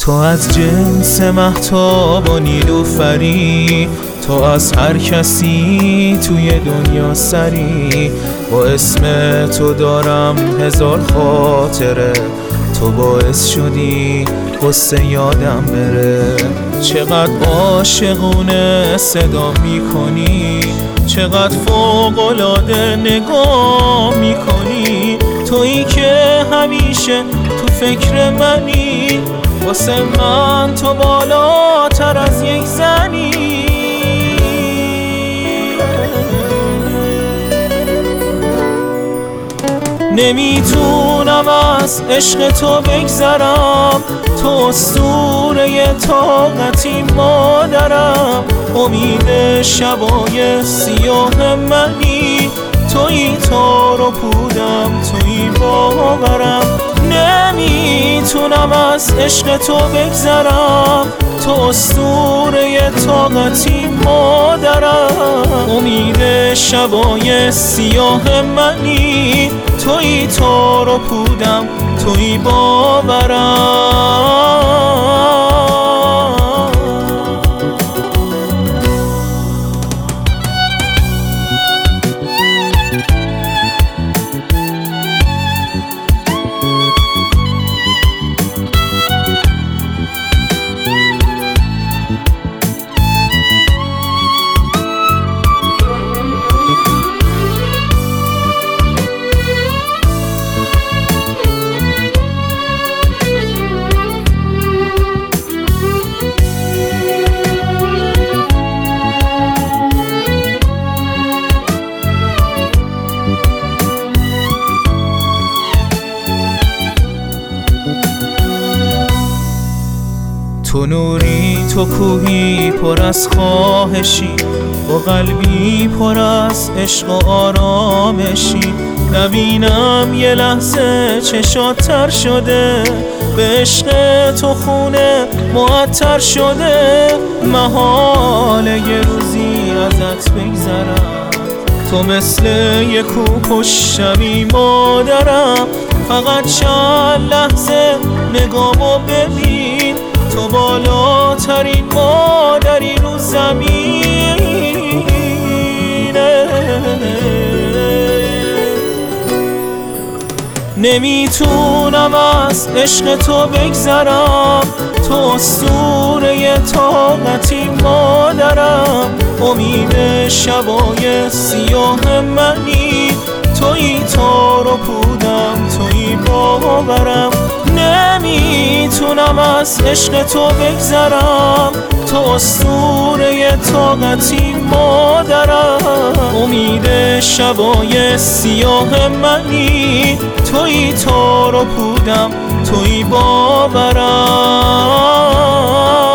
تو از جنس مهتاب و نیلوفری، تو از هر کسی توی دنیا سری. با اسم تو دارم هزار خاطره، تو باعث شدی قصه یادم بره. چقدر عاشقونه صدا میکنی، چقدر فوق‌العاده نگاه میکنی. تویی که همیشه تو فکر منی، واسه من تو بالاتر از یک زنی. نمیتونم از عشق تو بگذرم، تو اسطوره طاقتی مادرم. امید شبای سیاه منی، تویی تار و پودم، تویی باورم. نمیتونم از عشق تو بگذرم، تو اسطوره طاقتی مادرم. امید شبای سیاه منی، تویی تار و پودم، تویی باورم. تو نوری، تو کوهی پر از خواهشی، با قلبی پر از عشق و آرامشی. نبینم یه لحظه چشات تر شده، به عشق تو خونه معطر شده. محاله یه روزی ازت بگذرم، تو مثل یه کوه شبی مادرم. فقط چند لحظه نگامو ببین، تو بالاترین مادری رو زمینه. نمیتونم از عشق تو بگذرم، تو اسطوره طاقتی مادرم. امید شبای سیاه منی، تویی تار و پودم، تویی باورم. نمیتونم از عشق تو بگذرم، تو اسطوره طاقتی مادرم. امید شبای سیاه منی، تویی تار و پودم، تویی باورم.